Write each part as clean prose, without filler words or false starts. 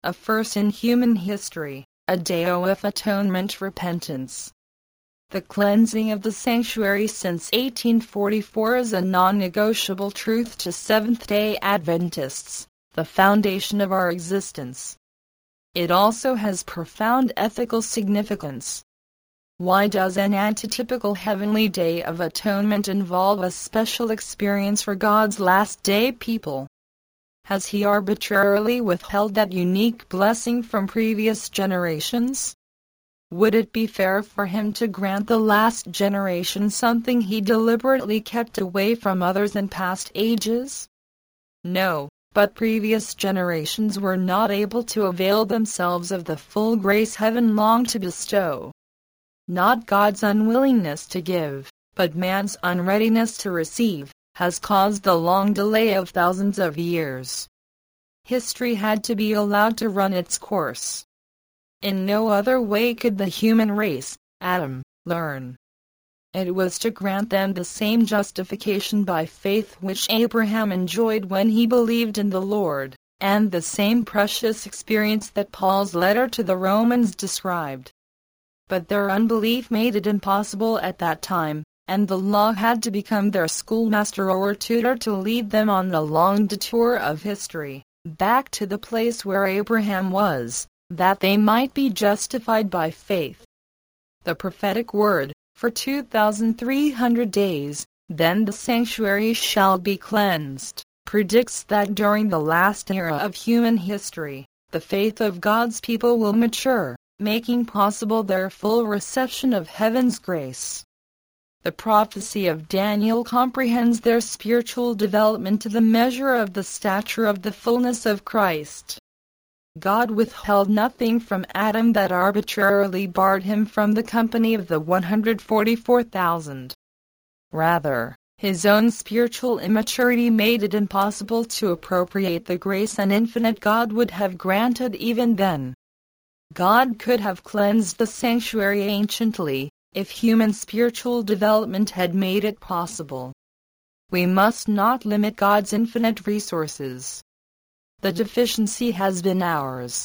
a first in human history, a day of atonement repentance. The cleansing of the sanctuary since 1844 is a non-negotiable truth to Seventh-day Adventists, the foundation of our existence. It also has profound ethical significance. Why does an antitypical heavenly Day of Atonement involve a special experience for God's last-day people? Has He arbitrarily withheld that unique blessing from previous generations? Would it be fair for Him to grant the last generation something He deliberately kept away from others in past ages? No, but previous generations were not able to avail themselves of the full grace heaven longed to bestow. Not God's unwillingness to give, but man's unreadiness to receive, has caused the long delay of thousands of years. History had to be allowed to run its course. In no other way could the human race, Adam, learn. It was to grant them the same justification by faith which Abraham enjoyed when he believed in the Lord, and the same precious experience that Paul's letter to the Romans described. But their unbelief made it impossible at that time, and the law had to become their schoolmaster or tutor to lead them on the long detour of history, back to the place where Abraham was, that they might be justified by faith. The prophetic word, for 2,300 days, then the sanctuary shall be cleansed, predicts that during the last era of human history, the faith of God's people will mature, making possible their full reception of heaven's grace. The prophecy of Daniel comprehends their spiritual development to the measure of the stature of the fullness of Christ. God withheld nothing from Adam that arbitrarily barred him from the company of the 144,000. Rather, his own spiritual immaturity made it impossible to appropriate the grace and infinite God would have granted even then. God could have cleansed the sanctuary anciently, if human spiritual development had made it possible. We must not limit God's infinite resources. The deficiency has been ours.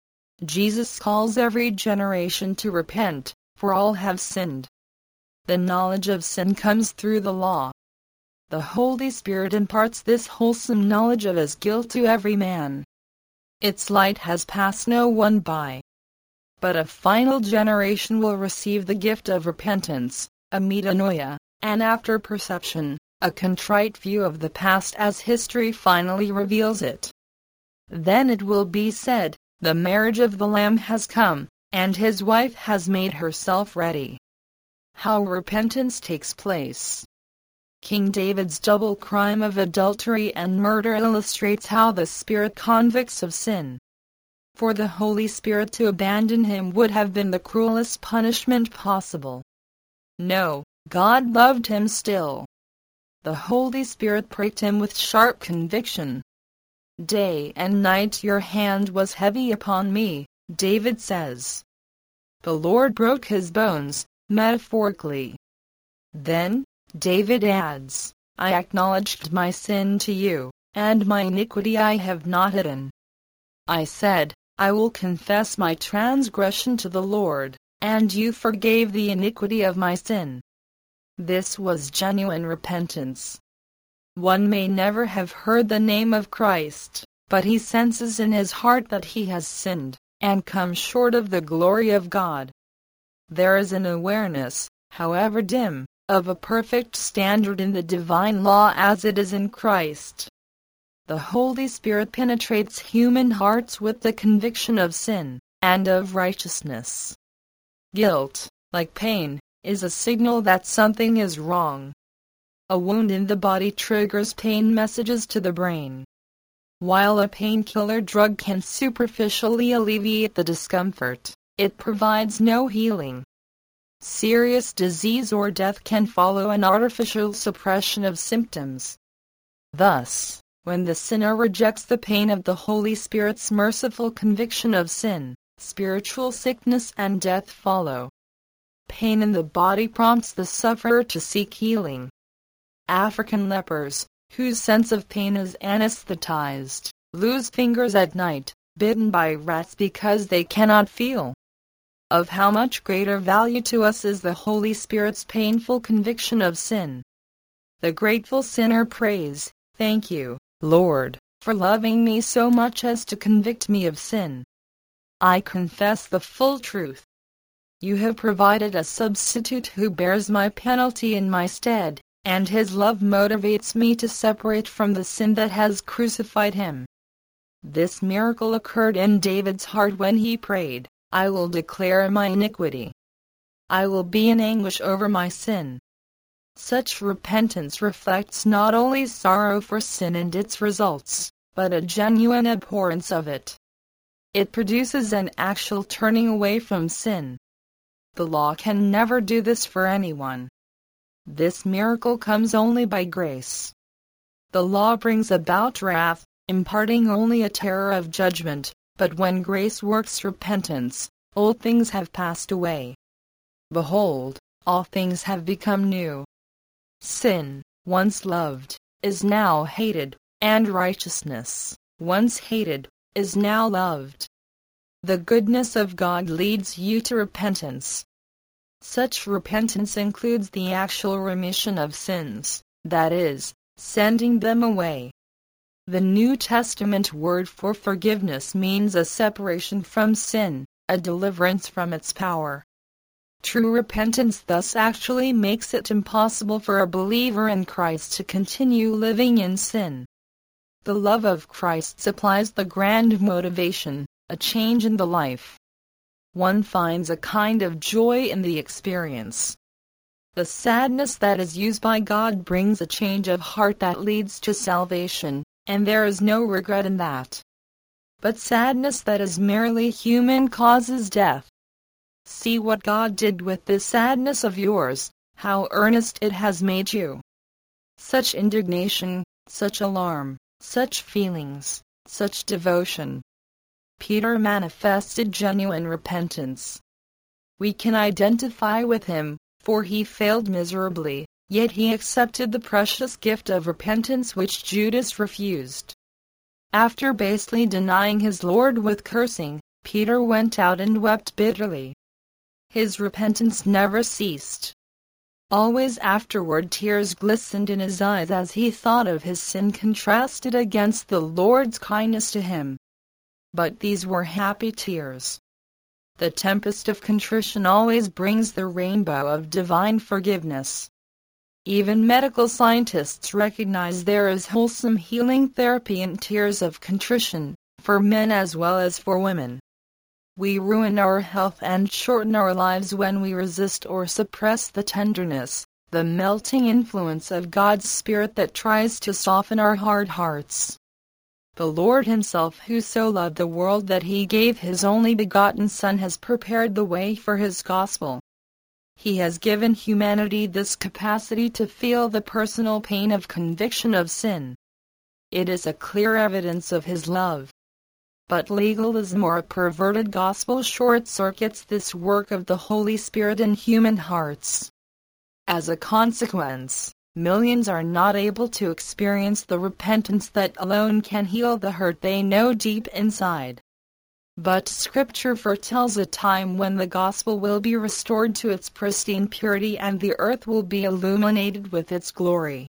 Jesus calls every generation to repent, for all have sinned. The knowledge of sin comes through the law. The Holy Spirit imparts this wholesome knowledge of his guilt to every man. Its light has passed no one by. But a final generation will receive the gift of repentance, a metanoia, and after perception, a contrite view of the past as history finally reveals it. Then it will be said, the marriage of the Lamb has come, and his wife has made herself ready. How repentance takes place. King David's double crime of adultery and murder illustrates how the Spirit convicts of sin. For the Holy Spirit to abandon him would have been the cruelest punishment possible. No, God loved him still. The Holy Spirit pricked him with sharp conviction. Day and night your hand was heavy upon me, David says. The Lord broke his bones, metaphorically. Then, David adds, I acknowledged my sin to you, and my iniquity I have not hidden. I said, I will confess my transgression to the Lord, and you forgave the iniquity of my sin. This was genuine repentance. One may never have heard the name of Christ, but he senses in his heart that he has sinned, and come short of the glory of God. There is an awareness, however dim, of a perfect standard in the divine law as it is in Christ. The Holy Spirit penetrates human hearts with the conviction of sin, and of righteousness. Guilt, like pain, is a signal that something is wrong. A wound in the body triggers pain messages to the brain. While a painkiller drug can superficially alleviate the discomfort, it provides no healing. Serious disease or death can follow an artificial suppression of symptoms. Thus, when the sinner rejects the pain of the Holy Spirit's merciful conviction of sin, spiritual sickness and death follow. Pain in the body prompts the sufferer to seek healing. African lepers, whose sense of pain is anesthetized, lose fingers at night, bitten by rats because they cannot feel. Of how much greater value to us is the Holy Spirit's painful conviction of sin. The grateful sinner prays, "Thank you, Lord, for loving me so much as to convict me of sin. I confess the full truth. You have provided a substitute who bears my penalty in my stead, and his love motivates me to separate from the sin that has crucified him." This miracle occurred in David's heart when he prayed, "I will declare my iniquity. I will be in anguish over my sin." Such repentance reflects not only sorrow for sin and its results, but a genuine abhorrence of it. It produces an actual turning away from sin. The law can never do this for anyone. This miracle comes only by grace. The law brings about wrath, imparting only a terror of judgment, but when grace works repentance, old things have passed away. Behold, all things have become new. Sin, once loved, is now hated, and righteousness, once hated, is now loved. The goodness of God leads you to repentance. Such repentance includes the actual remission of sins, that is, sending them away. The New Testament word for forgiveness means a separation from sin, a deliverance from its power. True repentance thus actually makes it impossible for a believer in Christ to continue living in sin. The love of Christ supplies the grand motivation, a change in the life. One finds a kind of joy in the experience. The sadness that is used by God brings a change of heart that leads to salvation, and there is no regret in that. But sadness that is merely human causes death. See what God did with this sadness of yours, how earnest it has made you. Such indignation, such alarm, such feelings, such devotion. Peter manifested genuine repentance. We can identify with him, for he failed miserably, yet he accepted the precious gift of repentance which Judas refused. After basely denying his Lord with cursing, Peter went out and wept bitterly. His repentance never ceased. Always afterward tears glistened in his eyes as he thought of his sin contrasted against the Lord's kindness to him. But these were happy tears. The tempest of contrition always brings the rainbow of divine forgiveness. Even medical scientists recognize there is wholesome healing therapy in tears of contrition, for men as well as for women. We ruin our health and shorten our lives when we resist or suppress the tenderness, the melting influence of God's Spirit that tries to soften our hard hearts. The Lord Himself, who so loved the world that He gave His only begotten Son, has prepared the way for His gospel. He has given humanity this capacity to feel the personal pain of conviction of sin. It is a clear evidence of His love. But legalism or a perverted gospel short-circuits this work of the Holy Spirit in human hearts. As a consequence, millions are not able to experience the repentance that alone can heal the hurt they know deep inside. But Scripture foretells a time when the gospel will be restored to its pristine purity and the earth will be illuminated with its glory.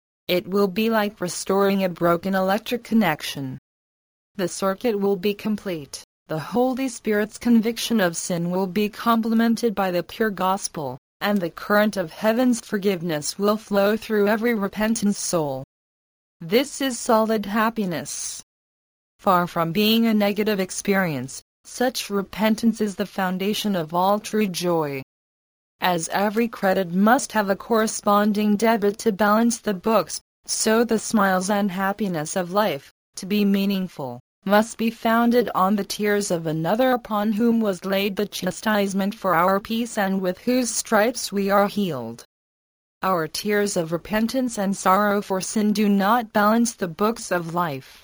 It will be like restoring a broken electric connection. The circuit will be complete. The Holy Spirit's conviction of sin will be complemented by the pure gospel, and the current of heaven's forgiveness will flow through every repentant soul. This is solid happiness. Far from being a negative experience, such repentance is the foundation of all true joy. As every credit must have a corresponding debit to balance the books, so the smiles and happiness of life, to be meaningful, must be founded on the tears of another upon whom was laid the chastisement for our peace and with whose stripes we are healed. Our tears of repentance and sorrow for sin do not balance the books of life.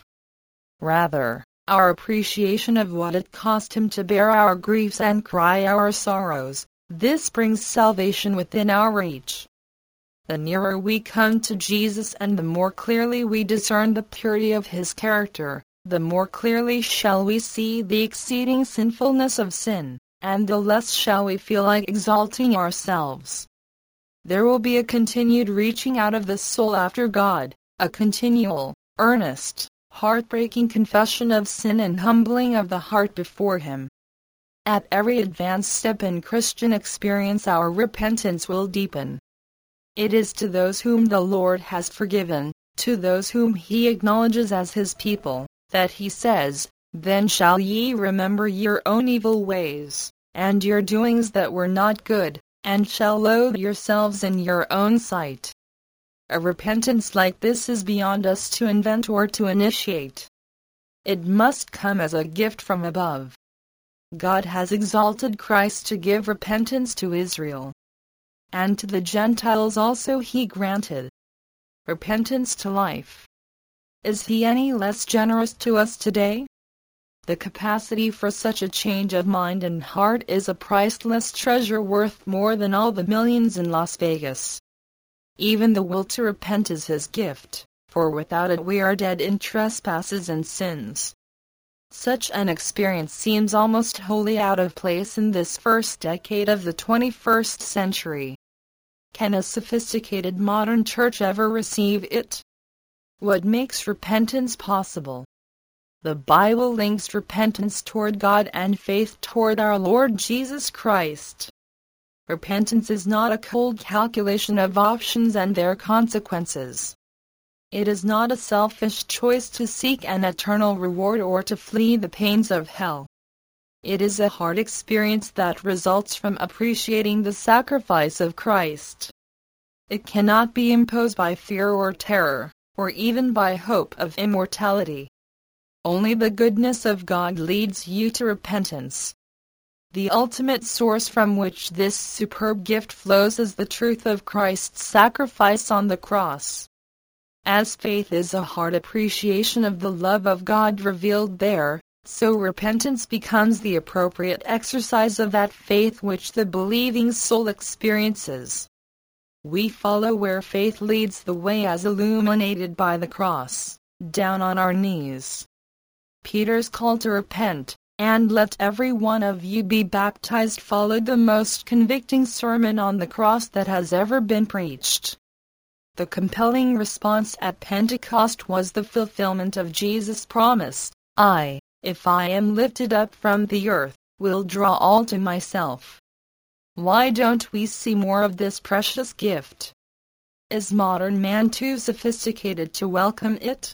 Rather, our appreciation of what it cost Him to bear our griefs and cry our sorrows, this brings salvation within our reach. The nearer we come to Jesus and the more clearly we discern the purity of His character, the more clearly shall we see the exceeding sinfulness of sin, and the less shall we feel like exalting ourselves. There will be a continued reaching out of the soul after God, a continual, earnest, heartbreaking confession of sin and humbling of the heart before Him. At every advanced step in Christian experience, our repentance will deepen. It is to those whom the Lord has forgiven, to those whom He acknowledges as His people, that He says, "Then shall ye remember your own evil ways, and your doings that were not good, and shall loathe yourselves in your own sight." A repentance like this is beyond us to invent or to initiate. It must come as a gift from above. God has exalted Christ to give repentance to Israel. And to the Gentiles also He granted repentance to life. Is He any less generous to us today? The capacity for such a change of mind and heart is a priceless treasure worth more than all the millions in Las Vegas. Even the will to repent is His gift, for without it we are dead in trespasses and sins. Such an experience seems almost wholly out of place in this first decade of the 21st century. Can a sophisticated modern church ever receive it? What makes repentance possible? The Bible links repentance toward God and faith toward our Lord Jesus Christ. Repentance is not a cold calculation of options and their consequences. It is not a selfish choice to seek an eternal reward or to flee the pains of hell. It is a heart experience that results from appreciating the sacrifice of Christ. It cannot be imposed by fear or terror, or even by hope of immortality. Only the goodness of God leads you to repentance. The ultimate source from which this superb gift flows is the truth of Christ's sacrifice on the cross. As faith is a heart appreciation of the love of God revealed there, so repentance becomes the appropriate exercise of that faith which the believing soul experiences. We follow where faith leads the way as illuminated by the cross, down on our knees. Peter's call to repent, and let every one of you be baptized, followed the most convicting sermon on the cross that has ever been preached. The compelling response at Pentecost was the fulfillment of Jesus' promise, "I, if I am lifted up from the earth, will draw all to myself." Why don't we see more of this precious gift? Is modern man too sophisticated to welcome it?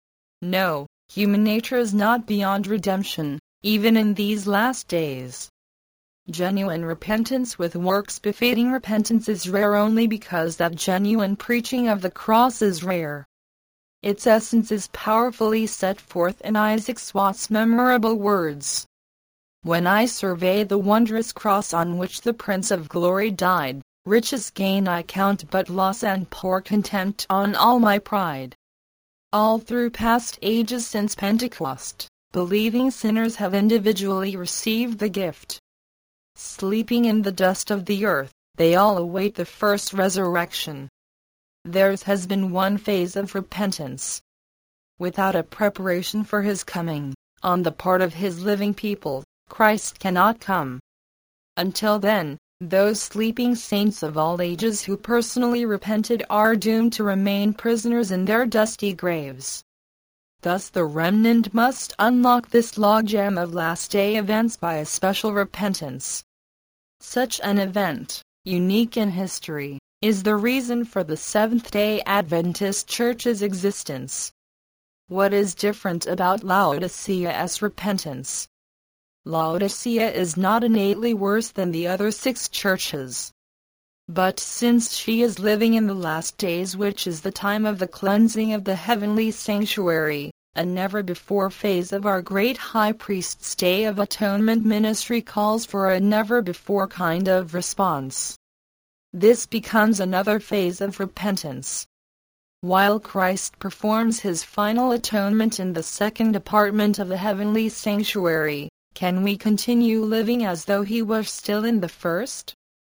No, human nature is not beyond redemption, even in these last days. Genuine repentance with works befitting repentance is rare only because that genuine preaching of the cross is rare. Its essence is powerfully set forth in Isaac Watts' memorable words. "When I survey the wondrous cross on which the Prince of Glory died, riches gain I count but loss and pour contempt on all my pride." All through past ages since Pentecost, believing sinners have individually received the gift. Sleeping in the dust of the earth, they all await the first resurrection. Theirs has been one phase of repentance. Without a preparation for His coming, on the part of His living people, Christ cannot come. Until then, those sleeping saints of all ages who personally repented are doomed to remain prisoners in their dusty graves. Thus the remnant must unlock this logjam of last-day events by a special repentance. Such an event, unique in history, is the reason for the Seventh-day Adventist Church's existence. What is different about Laodicea's repentance? Laodicea is not innately worse than the other 6 churches. But since she is living in the last days, which is the time of the cleansing of the heavenly sanctuary, a never-before phase of our great High Priest's Day of Atonement ministry calls for a never-before kind of response. This becomes another phase of repentance. While Christ performs His final atonement in the second apartment of the heavenly sanctuary, can we continue living as though He were still in the first?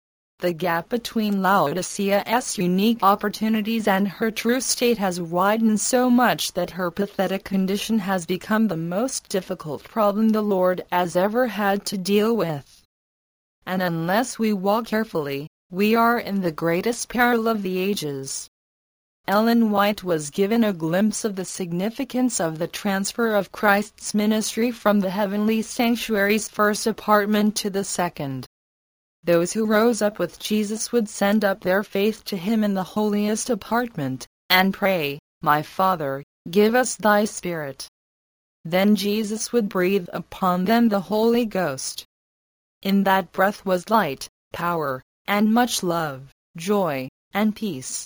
The gap between Laodicea's unique opportunities and her true state has widened so much that her pathetic condition has become the most difficult problem the Lord has ever had to deal with. And unless we walk carefully, we are in the greatest peril of the ages. Ellen White was given a glimpse of the significance of the transfer of Christ's ministry from the heavenly sanctuary's first apartment to the second. Those who rose up with Jesus would send up their faith to him in the holiest apartment, and pray, "My Father, give us thy Spirit." Then Jesus would breathe upon them the Holy Ghost. In that breath was light, power, and much love, joy, and peace.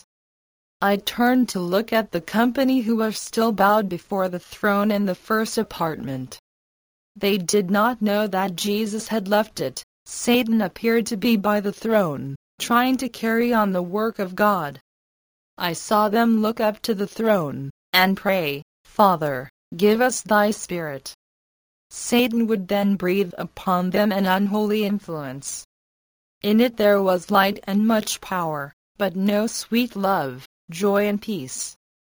I turned to look at the company who were still bowed before the throne in the first apartment. They did not know that Jesus had left it. Satan appeared to be by the throne, trying to carry on the work of God. I saw them look up to the throne, and pray, "Father, give us thy Spirit." Satan would then breathe upon them an unholy influence. In it there was light and much power, but no sweet love, joy and peace.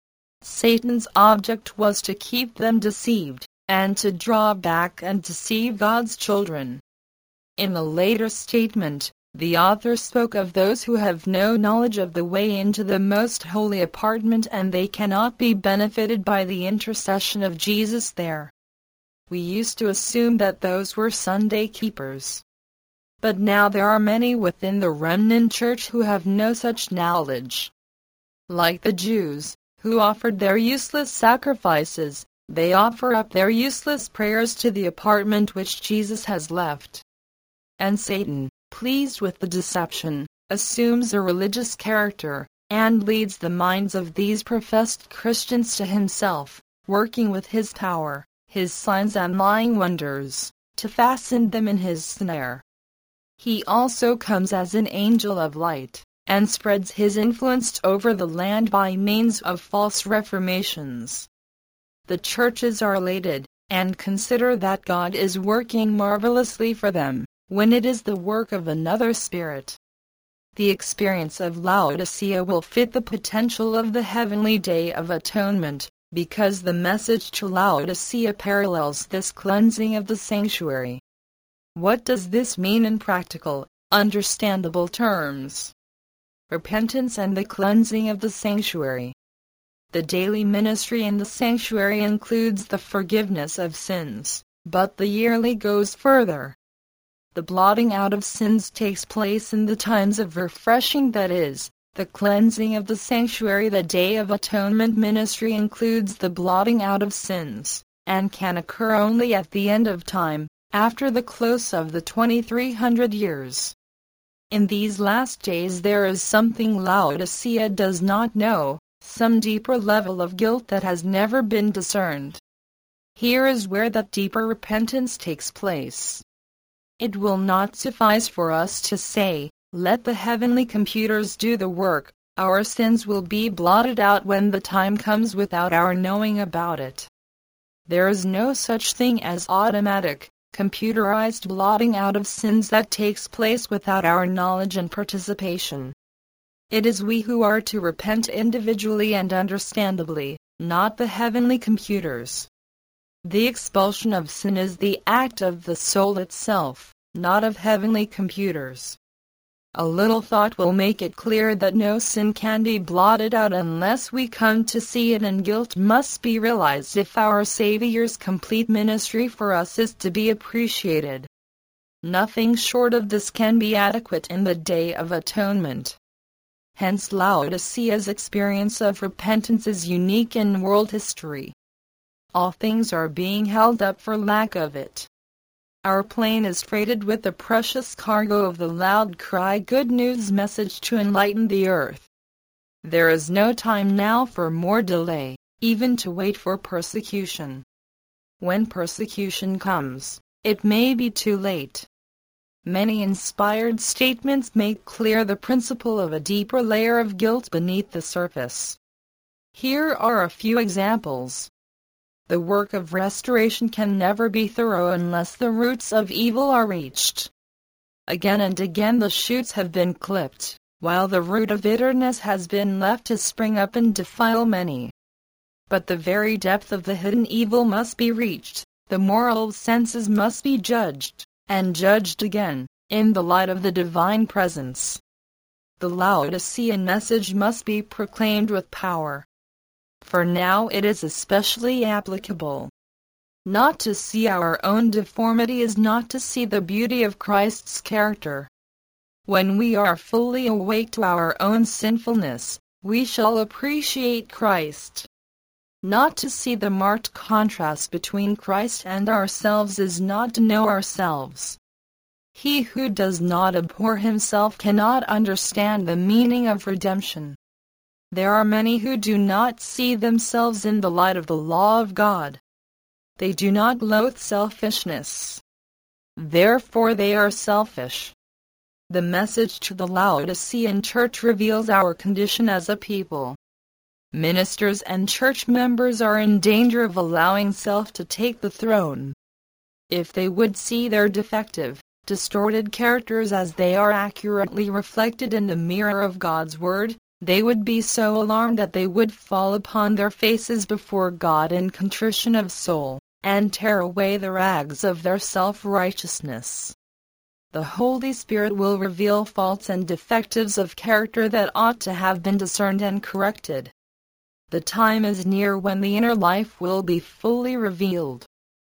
Satan's object was to keep them deceived, and to draw back and deceive God's children. In a later statement, the author spoke of those who have no knowledge of the way into the most holy apartment, and they cannot be benefited by the intercession of Jesus there. We used to assume that those were Sunday keepers. But now there are many within the remnant church who have no such knowledge. Like the Jews, who offered their useless sacrifices, they offer up their useless prayers to the apartment which Jesus has left. And Satan, pleased with the deception, assumes a religious character, and leads the minds of these professed Christians to himself, working with his power, his signs and lying wonders, to fasten them in his snare. He also comes as an angel of light, and spreads his influence over the land by means of false reformations. The churches are elated, and consider that God is working marvelously for them, when it is the work of another spirit. The experience of Laodicea will fit the potential of the heavenly day of atonement, because the message to Laodicea parallels this cleansing of the sanctuary. What does this mean in practical, understandable terms? Repentance and the cleansing of the sanctuary. The daily ministry in the sanctuary includes the forgiveness of sins, but the yearly goes further. The blotting out of sins takes place in the times of refreshing, that is, the cleansing of the sanctuary. The Day of Atonement ministry includes the blotting out of sins, and can occur only at the end of time, after the close of the 2300 years. In these last days there is something Laodicea does not know, some deeper level of guilt that has never been discerned. Here is where that deeper repentance takes place. It will not suffice for us to say, "Let the heavenly computers do the work." Our sins will be blotted out when the time comes without our knowing about it. There is no such thing as automatic, computerized blotting out of sins that takes place without our knowledge and participation. It is we who are to repent individually and understandably, not the heavenly computers. The expulsion of sin is the act of the soul itself, not of heavenly computers. A little thought will make it clear that no sin can be blotted out unless we come to see it, and guilt must be realized if our Savior's complete ministry for us is to be appreciated. Nothing short of this can be adequate in the Day of Atonement. Hence Laodicea's experience of repentance is unique in world history. All things are being held up for lack of it. Our plane is freighted with the precious cargo of the loud cry good news message to enlighten the earth. There is no time now for more delay, even to wait for persecution. When persecution comes, it may be too late. Many inspired statements make clear the principle of a deeper layer of guilt beneath the surface. Here are a few examples. The work of restoration can never be thorough unless the roots of evil are reached. Again and again the shoots have been clipped, while the root of bitterness has been left to spring up and defile many. But the very depth of the hidden evil must be reached, the moral senses must be judged, and judged again, in the light of the divine presence. The Laodicean message must be proclaimed with power. For now it is especially applicable. Not to see our own deformity is not to see the beauty of Christ's character. When we are fully awake to our own sinfulness, we shall appreciate Christ. Not to see the marked contrast between Christ and ourselves is not to know ourselves. He who does not abhor himself cannot understand the meaning of redemption. There are many who do not see themselves in the light of the law of God. They do not loathe selfishness. Therefore they are selfish. The message to the Laodicean church reveals our condition as a people. Ministers and church members are in danger of allowing self to take the throne. If they would see their defective, distorted characters as they are accurately reflected in the mirror of God's Word, they would be so alarmed that they would fall upon their faces before God in contrition of soul, and tear away the rags of their self-righteousness. The Holy Spirit will reveal faults and defectives of character that ought to have been discerned and corrected. The time is near when the inner life will be fully revealed.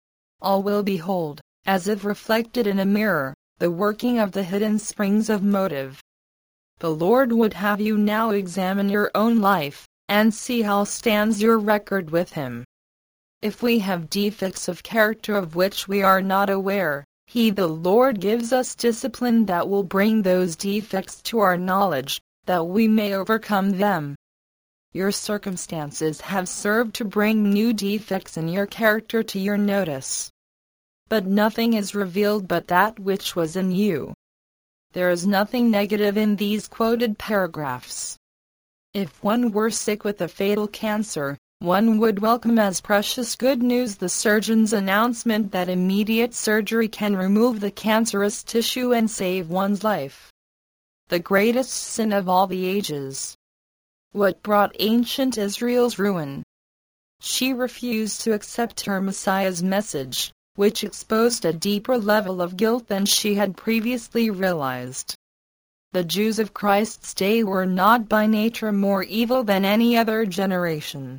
All will behold, as if reflected in a mirror, the working of the hidden springs of motive. The Lord would have you now examine your own life, and see how stands your record with Him. If we have defects of character of which we are not aware, He the Lord gives us discipline that will bring those defects to our knowledge, that we may overcome them. Your circumstances have served to bring new defects in your character to your notice. But nothing is revealed but that which was in you. There is nothing negative in these quoted paragraphs. If one were sick with a fatal cancer, one would welcome as precious good news the surgeon's announcement that immediate surgery can remove the cancerous tissue and save one's life. The greatest sin of all the ages. What brought ancient Israel's ruin? She refused to accept her Messiah's message, which exposed a deeper level of guilt than she had previously realized. The Jews of Christ's day were not by nature more evil than any other generation.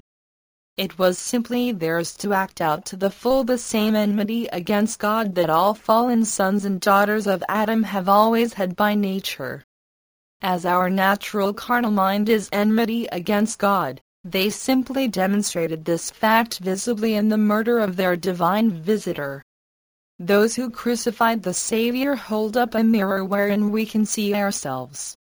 It was simply theirs to act out to the full the same enmity against God that all fallen sons and daughters of Adam have always had by nature. As our natural carnal mind is enmity against God, they simply demonstrated this fact visibly in the murder of their divine visitor. Those who crucified the Savior hold up a mirror wherein we can see ourselves.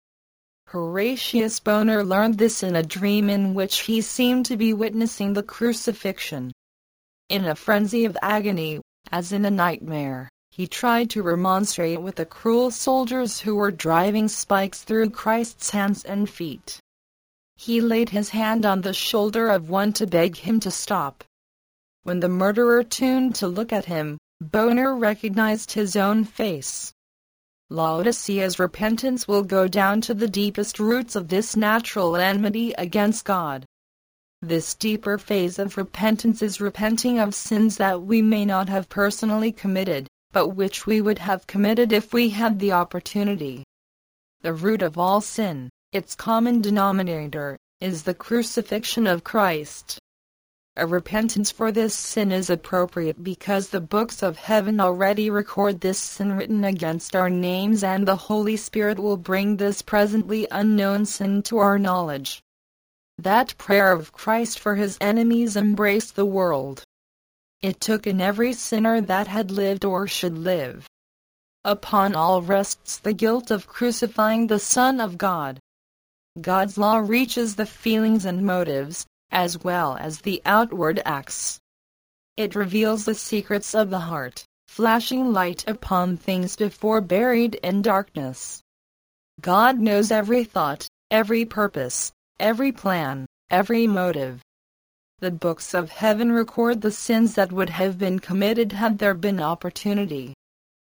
Horatius Bonar learned this in a dream in which he seemed to be witnessing the crucifixion. In a frenzy of agony, as in a nightmare, he tried to remonstrate with the cruel soldiers who were driving spikes through Christ's hands and feet. He laid his hand on the shoulder of one to beg him to stop. When the murderer turned to look at him, Bonar recognized his own face. Laodicea's repentance will go down to the deepest roots of this natural enmity against God. This deeper phase of repentance is repenting of sins that we may not have personally committed, but which we would have committed if we had the opportunity. The root of all sin, its common denominator, is the crucifixion of Christ. A repentance for this sin is appropriate because the books of heaven already record this sin written against our names, and the Holy Spirit will bring this presently unknown sin to our knowledge. That prayer of Christ for His enemies embraced the world. It took in every sinner that had lived or should live. Upon all rests the guilt of crucifying the Son of God. God's law reaches the feelings and motives, as well as the outward acts. It reveals the secrets of the heart, flashing light upon things before buried in darkness. God knows every thought, every purpose, every plan, every motive. The books of heaven record the sins that would have been committed had there been opportunity.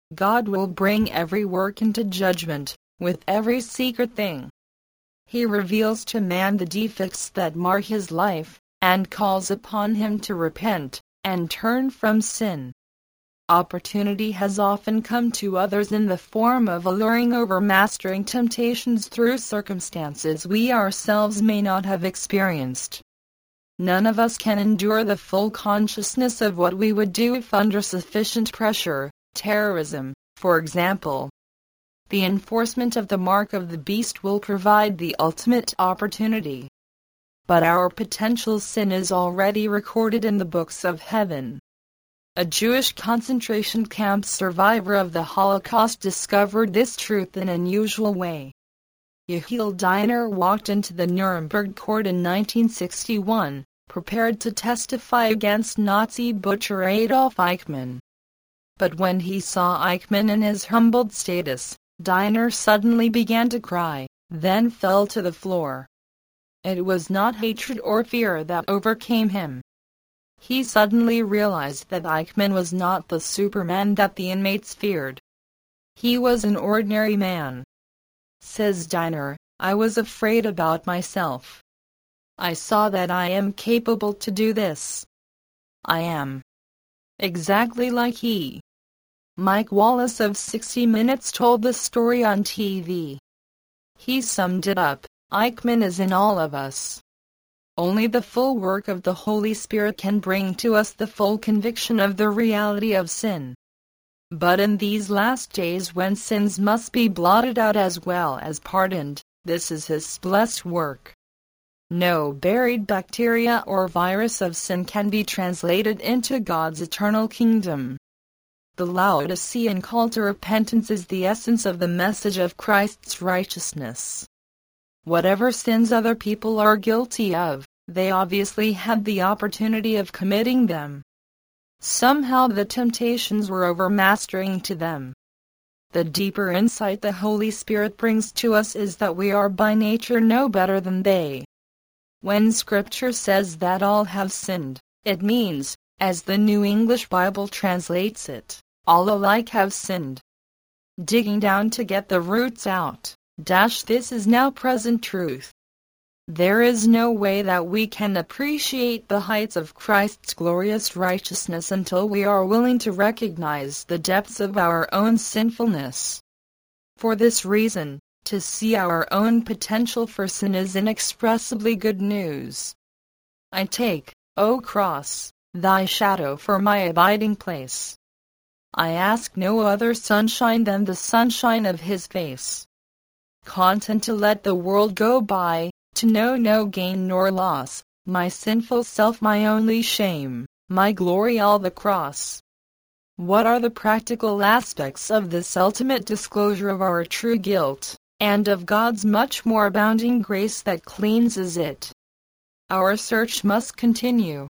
God will bring every work into judgment, with every secret thing. He reveals to man the defects that mar his life, and calls upon him to repent, and turn from sin. Opportunity has often come to others in the form of alluring overmastering temptations through circumstances we ourselves may not have experienced. None of us can endure the full consciousness of what we would do if under sufficient pressure, terrorism, for example. The enforcement of the mark of the beast will provide the ultimate opportunity. But our potential sin is already recorded in the books of heaven. A Jewish concentration camp survivor of the Holocaust discovered this truth in an unusual way. Yehiel Diner walked into the Nuremberg court in 1961, prepared to testify against Nazi butcher Adolf Eichmann. But when he saw Eichmann in his humbled status, Diner suddenly began to cry, then fell to the floor. It was not hatred or fear that overcame him. He suddenly realized that Eichmann was not the Superman that the inmates feared. He was an ordinary man. Says Diner, I was afraid about myself. I saw that I am capable to do this. I am exactly like he. Mike Wallace of 60 Minutes told the story on TV. He summed it up, Eichmann is in all of us. Only the full work of the Holy Spirit can bring to us the full conviction of the reality of sin. But in these last days when sins must be blotted out as well as pardoned, this is his blessed work. No buried bacteria or virus of sin can be translated into God's eternal kingdom. The Laodicean call to repentance is the essence of the message of Christ's righteousness. Whatever sins other people are guilty of, they obviously had the opportunity of committing them. Somehow the temptations were overmastering to them. The deeper insight the Holy Spirit brings to us is that we are by nature no better than they. When Scripture says that all have sinned, it means, as the New English Bible translates it, all alike have sinned. Digging down to get the roots out, this is now present truth. There is no way that we can appreciate the heights of Christ's glorious righteousness until we are willing to recognize the depths of our own sinfulness. For this reason, to see our own potential for sin is inexpressibly good news. I take, O cross, thy shadow for my abiding place. I ask no other sunshine than the sunshine of his face. Content to let the world go by, to know no gain nor loss, my sinful self my only shame, my glory all the cross. What are the practical aspects of this ultimate disclosure of our true guilt, and of God's much more abounding grace that cleanses it? Our search must continue.